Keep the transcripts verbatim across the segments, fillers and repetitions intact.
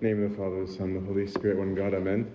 name of the Father, the Son, and the Holy Spirit, one God, Amen.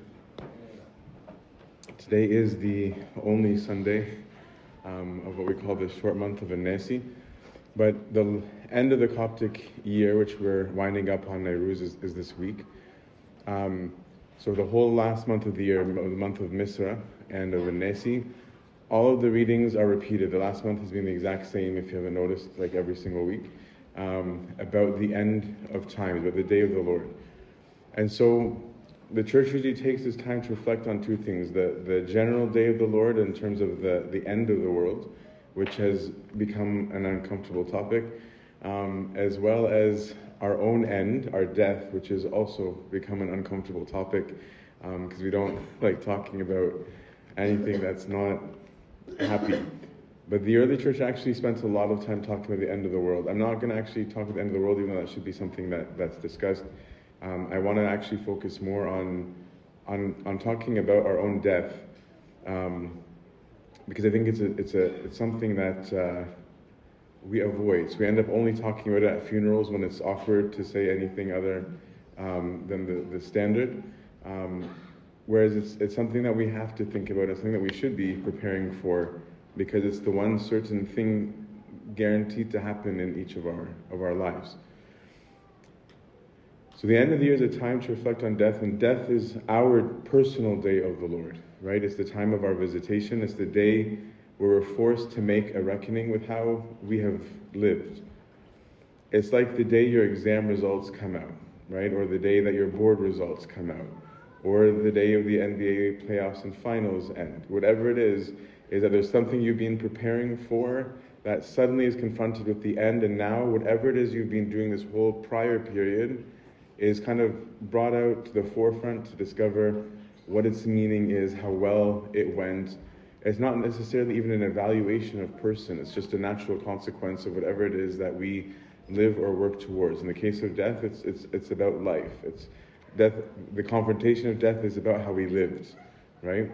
Today is the only Sunday um, of what we call the short month of Annecy. But the end of the Coptic year, which we're winding up on Nowruz, is, is this week. Um, so the whole last month of the year, the month of Misra and of Annecy, all of the readings are repeated. The last month has been the exact same, if you haven't noticed, like every single week, um, about the end of time, about the day of the Lord. And so the church usually takes this time to reflect on two things: the, the general day of the Lord in terms of the, the end of the world, which has become an uncomfortable topic, um, as well as our own end, our death, which has also become an uncomfortable topic, because um, we don't like talking about anything that's not happy. But the early church actually spent a lot of time talking about the end of the world. I'm not going to actually talk about the end of the world, even though that should be something that, that's discussed. Um, I want to actually focus more on, on on talking about our own death, um, because I think it's a it's a it's something that uh, we avoid. So we end up only talking about it at funerals when it's awkward to say anything other um, than the the standard. Um, whereas it's it's something that we have to think about. It's something that we should be preparing for, because it's the one certain thing guaranteed to happen in each of our of our lives. So the end of the year is a time to reflect on death, and death is our personal day of the Lord, right? It's the time of our visitation. It's the day where we're forced to make a reckoning with how we have lived. It's like the day your exam results come out, right? Or the day that your board results come out, or the day of the N B A playoffs and finals end. Whatever it is, is that there's something you've been preparing for that suddenly is confronted with the end, and now whatever it is you've been doing this whole prior period is kind of brought out to the forefront to discover what its meaning is, how well it went. It's not necessarily even an evaluation of person. It's just a natural consequence of whatever it is that we live or work towards. In the case of death, it's it's it's about life. It's death. The confrontation of death is about how we lived, right?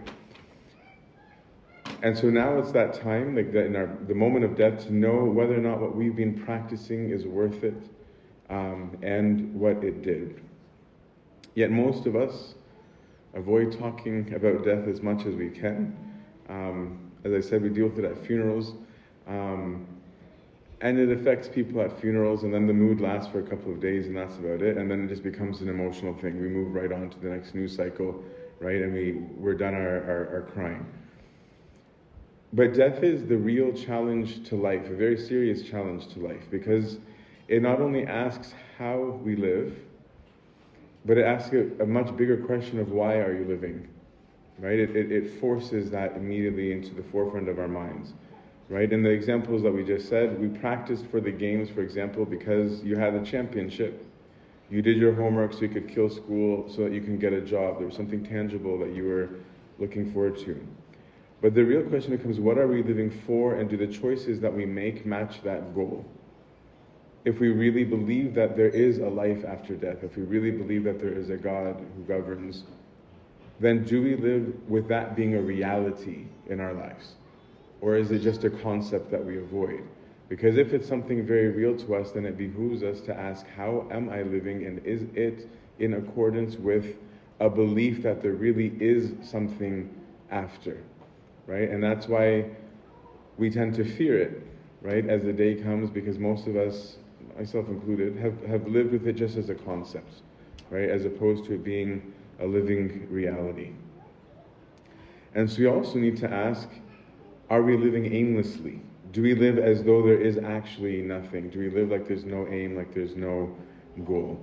And so now it's that time, like that in our the moment of death, to know whether or not what we've been practicing is worth it. Um, and what it did. Yet most of us avoid talking about death as much as we can. Um, as I said, we deal with it at funerals, um, and it affects people at funerals, and then the mood lasts for a couple of days, and that's about it, and then it just becomes an emotional thing. We move right on to the next news cycle, right, and we, we're done our, our, our crying. But death is the real challenge to life, a very serious challenge to life, because it not only asks how we live, but it asks a, a much bigger question of why are you living, right? It, it, it forces that immediately into the forefront of our minds, right? In the examples that we just said, we practiced for the games, for example, because you had a championship. You did your homework so you could kill school so that you can get a job. There was something tangible that you were looking forward to. But the real question becomes, what are we living for, and do the choices that we make match that goal? If we really believe that there is a life after death, if we really believe that there is a God who governs, then do we live with that being a reality in our lives? Or is it just a concept that we avoid? Because if it's something very real to us, then it behooves us to ask, how am I living, and is it in accordance with a belief that there really is something after, right? And that's why we tend to fear it, right, as the day comes, because most of us, myself included, have, have lived with it just as a concept, right, as opposed to it being a living reality. And so we also need to ask, are we living aimlessly? Do we live as though there is actually nothing? Do we live like there's no aim, like there's no goal?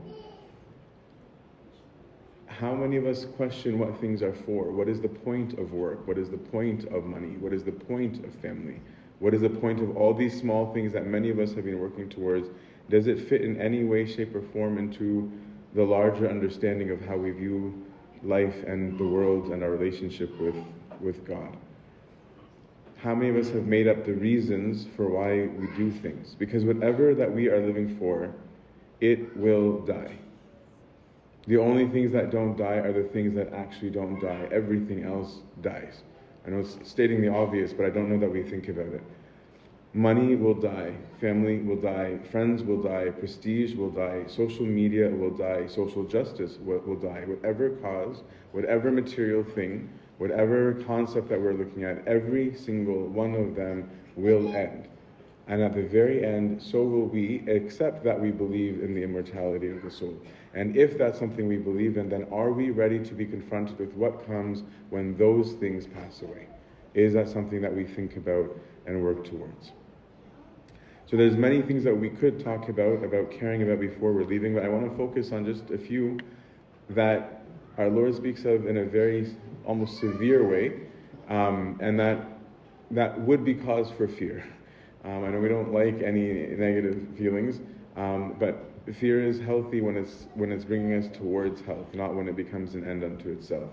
How many of us question what things are for? What is the point of work? What is the point of money? What is the point of family? What is the point of all these small things that many of us have been working towards? Does it fit in any way, shape, or form into the larger understanding of how we view life and the world and our relationship with, with God? How many of us have made up the reasons for why we do things? Because whatever that we are living for, it will die. The only things that don't die are the things that actually don't die. Everything else dies. I know it's stating the obvious, but I don't know that we think about it. Money will die, family will die, friends will die, prestige will die, social media will die, social justice will, will die. Whatever cause, whatever material thing, whatever concept that we're looking at, every single one of them will end. And at the very end, so will we, except that we believe in the immortality of the soul. And if that's something we believe in, then are we ready to be confronted with what comes when those things pass away? Is that something that we think about and work towards? So there's many things that we could talk about, about caring about before we're leaving, but I want to focus on just a few that our Lord speaks of in a very almost severe way, um, and that that would be cause for fear. Um, I know we don't like any negative feelings, um, but fear is healthy when it's when it's bringing us towards health, not when it becomes an end unto itself.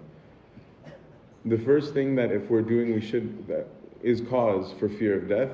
The first thing that if we're doing we should that is cause for fear of death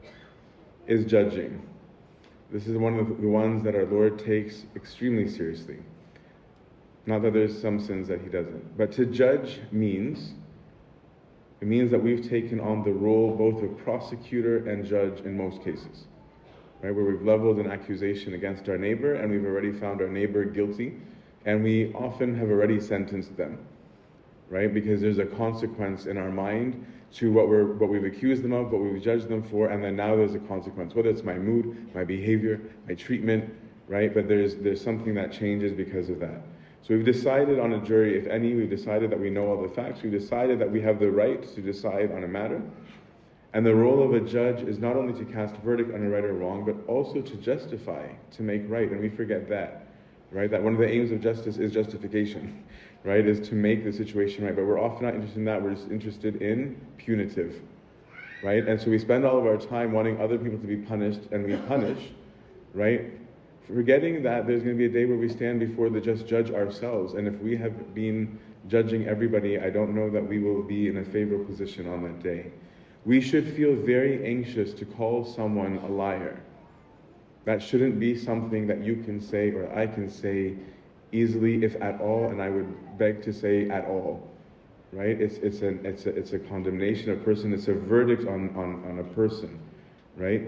is judging. This is one of the ones that our Lord takes extremely seriously. Not that there's some sins that he doesn't, but to judge means it means that we've taken on the role both of prosecutor and judge in most cases, right? Where we've leveled an accusation against our neighbor and we've already found our neighbor guilty, and we often have already sentenced them, right? Because there's a consequence in our mind to what we're what we've accused them of, what we've judged them for, and then now there's a consequence, whether it's my mood, my behavior, my treatment, right? But there's there's something that changes because of that. So we've decided on a jury, if any, we've decided that we know all the facts, we've decided that we have the right to decide on a matter. And the role of a judge is not only to cast verdict on a right or wrong, but also to justify, to make right. And we forget that, right? That one of the aims of justice is justification, right? Is to make the situation right. But we're often not interested in that. We're just interested in punitive, right? And so we spend all of our time wanting other people to be punished, and we punish, right? Forgetting that there's going to be a day where we stand before the just judge ourselves. And if we have been judging everybody, I don't know that we will be in a favorable position on that day. We should feel very anxious to call someone a liar. That shouldn't be something that you can say or I can say easily, if at all, and I would beg to say at all, right? It's it's an it's a it's a condemnation of a person. It's a verdict on on on a person, right?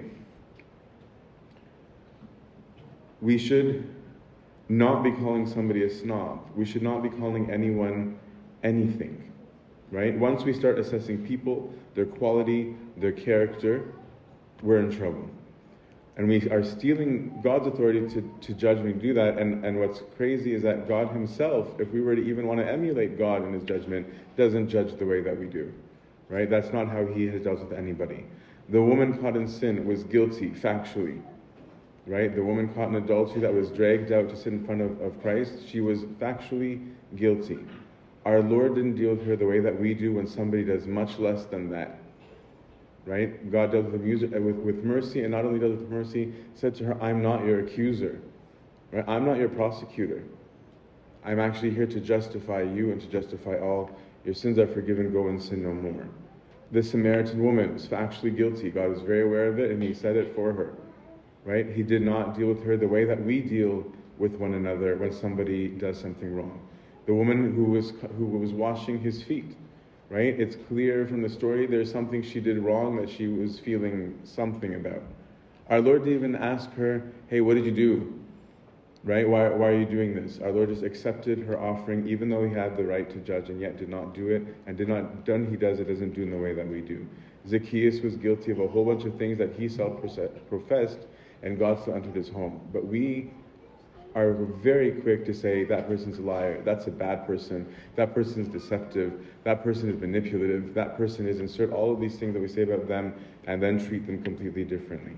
We should not be calling somebody a snob. We should not be calling anyone anything, right? Once we start assessing people, their quality, their character, we're in trouble. And we are stealing God's authority to, to judge when we do that. And, and what's crazy is that God himself, if we were to even want to emulate God in his judgment, doesn't judge the way that we do, right? That's not how he has dealt with anybody. The woman caught in sin was guilty, factually, right? The woman caught in adultery that was dragged out to sit in front of, of Christ, she was factually guilty. Our Lord didn't deal with her the way that we do when somebody does much less than that, right? God dealt with, with, with mercy, and not only dealt with mercy, said to her, I'm not your accuser, right? I'm not your prosecutor. I'm actually here to justify you and to justify all. Your sins are forgiven, go and sin no more. The Samaritan woman was factually guilty. God was very aware of it, and he said it for her. Right? He did not deal with her the way that we deal with one another when somebody does something wrong. The woman who was who was washing his feet, right? It's clear from the story there's something she did wrong that she was feeling something about. Our Lord didn't even ask her, hey, what did you do? Right? Why, why are you doing this? Our Lord just accepted her offering, even though he had the right to judge, and yet did not do it, and did not done he does it doesn't do in the way that we do. Zacchaeus was guilty of a whole bunch of things that he self-professed, and God still entered his home. But we are very quick to say that person's a liar, that's a bad person, that person is deceptive, that person is manipulative, that person is insert all of these things that we say about them and then treat them completely differently.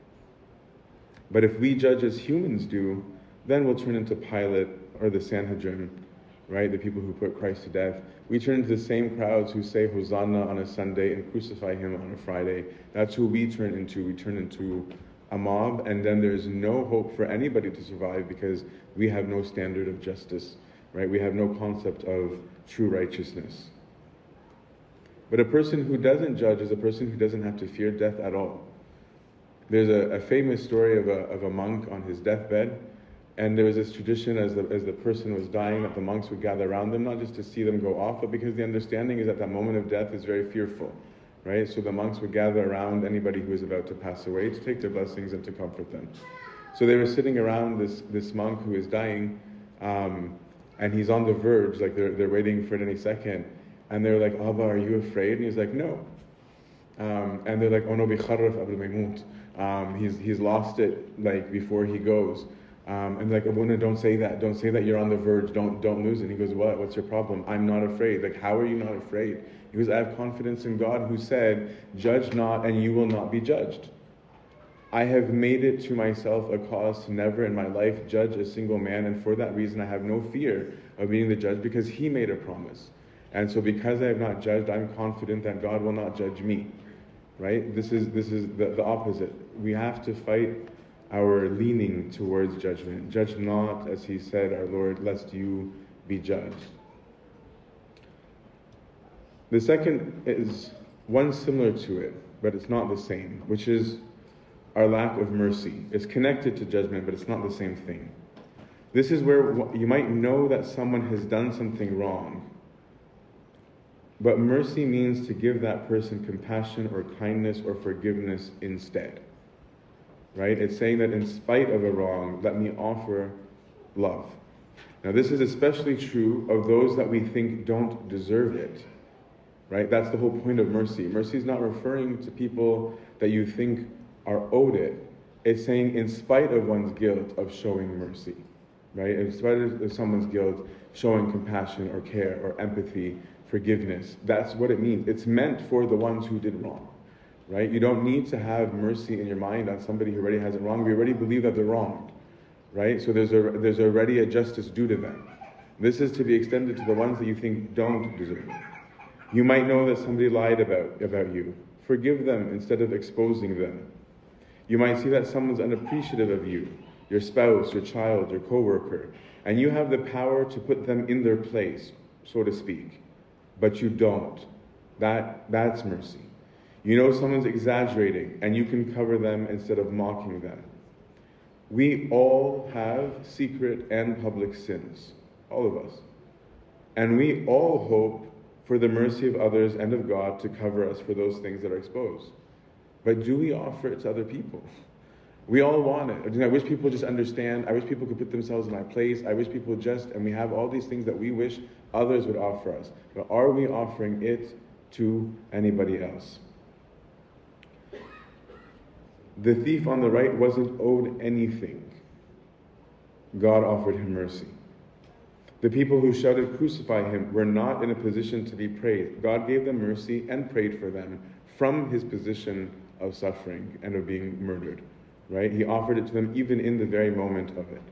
But if we judge as humans do, then we'll turn into Pilate or the Sanhedrin, right? The people who put Christ to death. We turn into the same crowds who say Hosanna on a Sunday and crucify him on a Friday. That's who we turn into. We turn into a mob, and then there's no hope for anybody to survive because we have no standard of justice, right? We have no concept of true righteousness. But a person who doesn't judge is a person who doesn't have to fear death at all. There's a, a famous story of a, of a monk on his deathbed, and there was this tradition as the, as the person was dying that the monks would gather around them, not just to see them go off, but because the understanding is that that moment of death is very fearful, right? So the monks would gather around anybody who was about to pass away to take their blessings and to comfort them. So they were sitting around this, this monk who is dying, um, and he's on the verge, like they're, they're waiting for it any second. And they're like, Abba, are you afraid? And he's like, no. Um, and they're like, oh no, bikharraf abul maymut. Um, he's, he's lost it like before he goes. Um, and like, Abuna, don't say that. Don't say that you're on the verge. Don't, don't lose it. And he goes, what? What's your problem? I'm not afraid. Like, how are you not afraid? He goes, I have confidence in God who said, judge not and you will not be judged. I have made it to myself a cause to never in my life judge a single man, and for that reason I have no fear of being the judge, because he made a promise. And so because I have not judged, I'm confident that God will not judge me. Right? This is this is the, the opposite. We have to fight our leaning towards judgment. Judge not, as he said, our Lord, lest you be judged. The second is one similar to it, but it's not the same, which is our lack of mercy. It's connected to judgment, but it's not the same thing. This is where you might know that someone has done something wrong, but mercy means to give that person compassion or kindness or forgiveness instead. Right? It's saying that in spite of a wrong, let me offer love. Now this is especially true of those that we think don't deserve it. Right? That's the whole point of mercy. Mercy is not referring to people that you think are owed it. It's saying in spite of one's guilt of showing mercy. Right? In spite of someone's guilt, showing compassion or care or empathy, forgiveness. That's what it means. It's meant for the ones who did wrong. Right? You don't need to have mercy in your mind on somebody who already has it wrong. We already believe that they're wronged. Right? So there's a there's already a justice due to them. This is to be extended to the ones that you think don't deserve it. You might know that somebody lied about, about you. Forgive them instead of exposing them. You might see that someone's unappreciative of you, your spouse, your child, your coworker, and you have the power to put them in their place, so to speak. But you don't. That that's mercy. You know someone's exaggerating, and you can cover them instead of mocking them. We all have secret and public sins, all of us. And we all hope for the mercy of others and of God to cover us for those things that are exposed. But do we offer it to other people? We all want it. I wish people just understand. I wish people could put themselves in my place. I wish people just, and we have all these things that we wish others would offer us. But are we offering it to anybody else? The thief on the right wasn't owed anything. God offered him mercy. The people who shouted, "Crucify him," were not in a position to be praised. God gave them mercy and prayed for them from his position of suffering and of being murdered. Right? He offered it to them even in the very moment of it.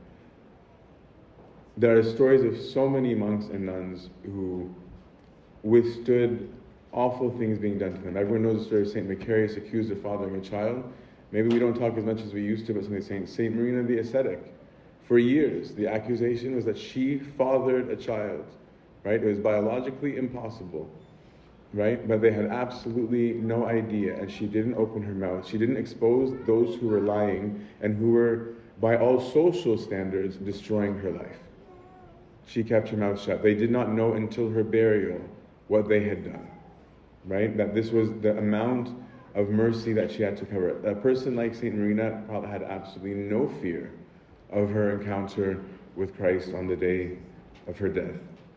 There are stories of so many monks and nuns who withstood awful things being done to them. Everyone knows the story of Saint Macarius accused of fathering a child. Maybe we don't talk as much as we used to, but something Saint Saint Marina the ascetic. For years, the accusation was that she fathered a child. Right? It was biologically impossible. Right? But they had absolutely no idea, and she didn't open her mouth. She didn't expose those who were lying and who were, by all social standards, destroying her life. She kept her mouth shut. They did not know until her burial what they had done. Right? That this was the amount of mercy that she had to cover. A person like Saint Marina probably had absolutely no fear of her encounter with Christ on the day of her death.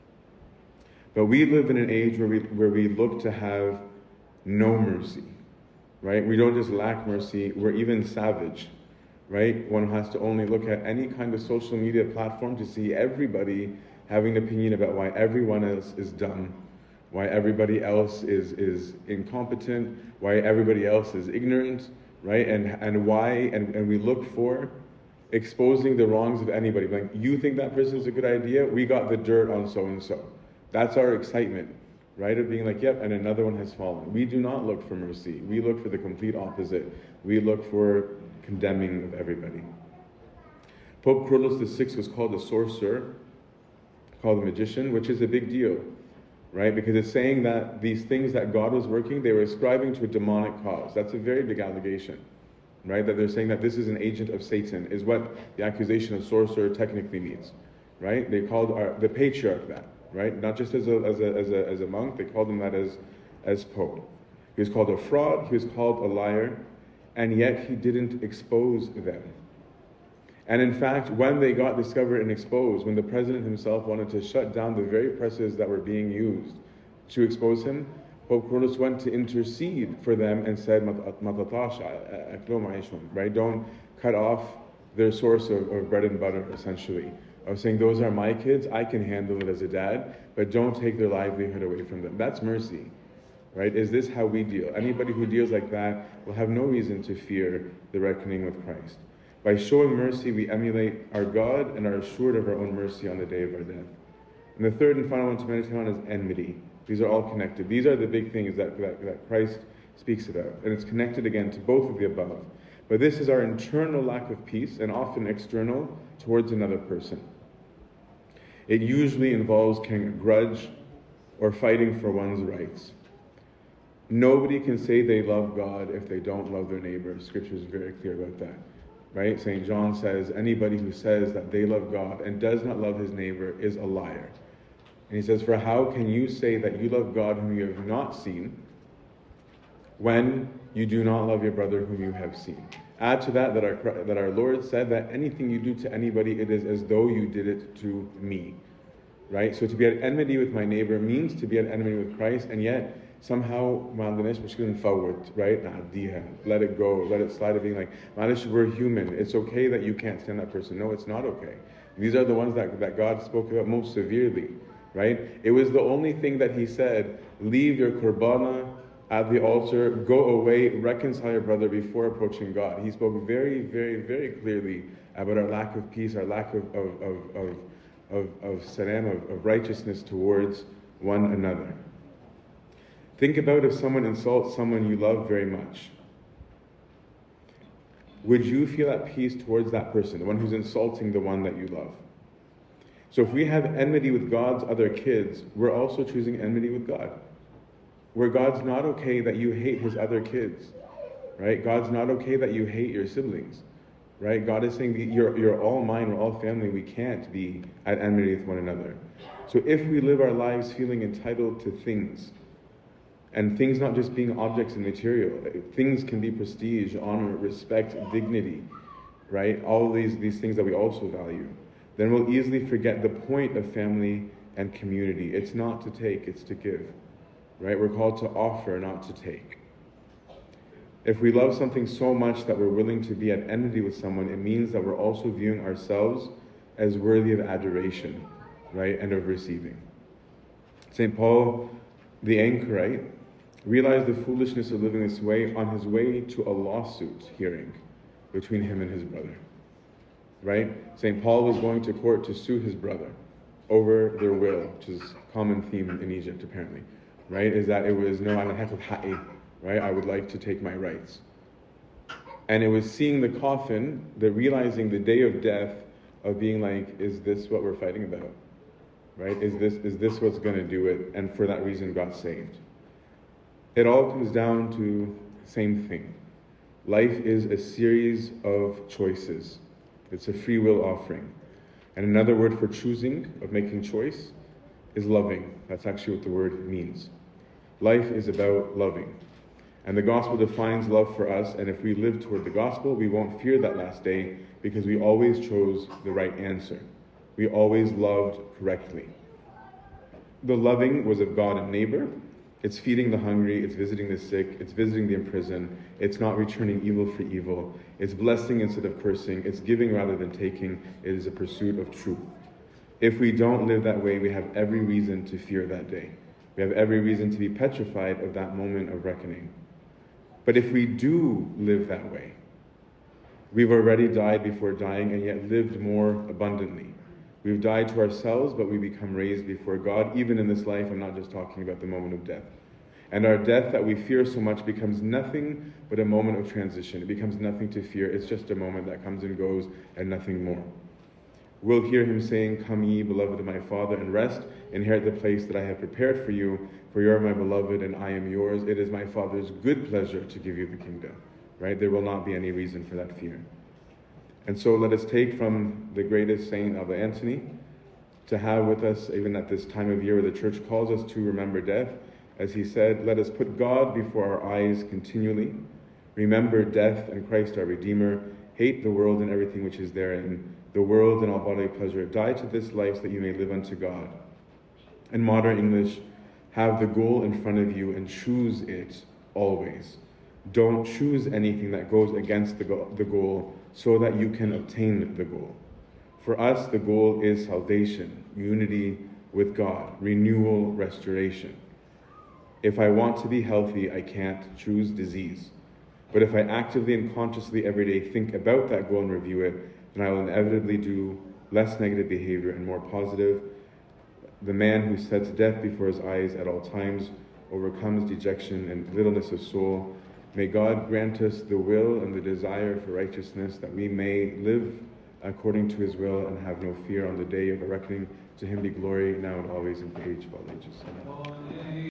But we live in an age where we where we look to have no mercy, right? We don't just lack mercy, we're even savage, right? One has to only look at any kind of social media platform to see everybody having an opinion about why everyone else is dumb, why everybody else is, is incompetent, why everybody else is ignorant, right? And and why, and, and we look for exposing the wrongs of anybody. Like, you think that person is a good idea? We got the dirt on so-and-so. That's our excitement, right? Of being like, yep, and another one has fallen. We do not look for mercy. We look for the complete opposite. We look for condemning of everybody. Pope Kyrillos the Sixth was called a sorcerer, called a magician, which is a big deal, right? Because it's saying that these things that God was working, they were ascribing to a demonic cause. That's a very big allegation, right? That they're saying that this is an agent of Satan, is what the accusation of sorcerer technically means, right? They called our, the patriarch that. Right? Not just as a, as a, as a, as a monk, they called him that as, as Pope. He was called a fraud, he was called a liar, and yet he didn't expose them. And in fact, when they got discovered and exposed, when the president himself wanted to shut down the very presses that were being used to expose him, Pope Kyrillos went to intercede for them and said, right? Don't cut off their source of, of bread and butter, essentially. Of saying, those are my kids, I can handle it as a dad, but don't take their livelihood away from them. That's mercy, right? Is this how we deal? Anybody who deals like that will have no reason to fear the reckoning with Christ. By showing mercy, we emulate our God and are assured of our own mercy on the day of our death. And the third and final one to meditate on is enmity. These are all connected. These are the big things that, that, that Christ speaks about. And it's connected again to both of the above. But this is our internal lack of peace, and often external, towards another person. It usually involves carrying a grudge or fighting for one's rights. Nobody can say they love God if they don't love their neighbor. Scripture is very clear about that. Right? Saint John says, anybody who says that they love God and does not love his neighbor is a liar. And he says, for how can you say that you love God whom you have not seen when you do not love your brother whom you have seen? Add to that that our, that our Lord said that anything you do to anybody, it is as though you did it to me. Right? So to be at enmity with my neighbor means to be at enmity with Christ, and yet somehow, right? Let it go, let it slide, of being like, we're human. It's okay that you can't stand that person. No, it's not okay. These are the ones that, that God spoke about most severely, right? It was the only thing that he said, leave your qurbana at the altar, go away, reconcile your brother before approaching God. He spoke very, very, very clearly about our lack of peace, our lack of of of of of, of salam, of, of righteousness towards one another. Think about if someone insults someone you love very much. Would you feel at peace towards that person, the one who's insulting the one that you love? So if we have enmity with God's other kids, we're also choosing enmity with God. Where God's not okay that you hate his other kids, right? God's not okay that you hate your siblings, right? God is saying, you're, you're all mine, we're all family, we can't be at enmity with one another. So if we live our lives feeling entitled to things, and things not just being objects and material, things can be prestige, honor, respect, dignity, right? All of these, these things that we also value. Then we'll easily forget the point of family and community. It's not to take, it's to give, right? We're called to offer, not to take. If we love something so much that we're willing to be at enmity with someone, it means that we're also viewing ourselves as worthy of adoration, right? And of receiving. Saint Paul, the anchorite, realized the foolishness of living this way on his way to a lawsuit hearing between him and his brother. Right? Saint Paul was going to court to sue his brother over their will, which is a common theme in Egypt apparently. Right? Is that it was no, right? I would like to take my rights. And it was seeing the coffin, the realizing the day of death, of being like, is this what we're fighting about? Right? Is this is this what's going to do it? And for that reason got saved. It all comes down to the same thing. Life is a series of choices. It's a free will offering. And another word for choosing, of making choice, is loving. That's actually what the word means. Life is about loving. And the gospel defines love for us, and if we live toward the gospel, we won't fear that last day because we always chose the right answer. We always loved correctly. The loving was of God and neighbor. It's feeding the hungry, it's visiting the sick, it's visiting the imprisoned, it's not returning evil for evil, it's blessing instead of cursing, it's giving rather than taking, it is a pursuit of truth. If we don't live that way, we have every reason to fear that day. We have every reason to be petrified of that moment of reckoning. But if we do live that way, we've already died before dying and yet lived more abundantly. We've died to ourselves, but we become raised before God, even in this life. I'm not just talking about the moment of death. And our death that we fear so much becomes nothing but a moment of transition. It becomes nothing to fear. It's just a moment that comes and goes and nothing more. We'll hear him saying, "Come ye, beloved of my Father, and rest, inherit the place that I have prepared for you, for you are my beloved and I am yours. It is my Father's good pleasure to give you the kingdom." Right? There will not be any reason for that fear. And so let us take from the greatest saint of Antony to have with us, even at this time of year where the church calls us to remember death, As he said, let us put God before our eyes continually, remember death and Christ our Redeemer, hate the world and everything which is therein, the world and all bodily pleasure, die to this life so that you may live unto God. In modern English, have the goal in front of you and choose it always. Don't choose anything that goes against the goal, the goal so that you can obtain the goal. For us, the goal is salvation, unity with God, renewal, restoration. If I want to be healthy, I can't choose disease. But if I actively and consciously every day think about that goal and review it, then I will inevitably do less negative behavior and more positive. The man who sets death before his eyes at all times overcomes dejection and littleness of soul. May God grant us the will and the desire for righteousness, that we may live according to his will and have no fear on the day of the reckoning. To him be glory, now and always, and for age of all ages. Amen.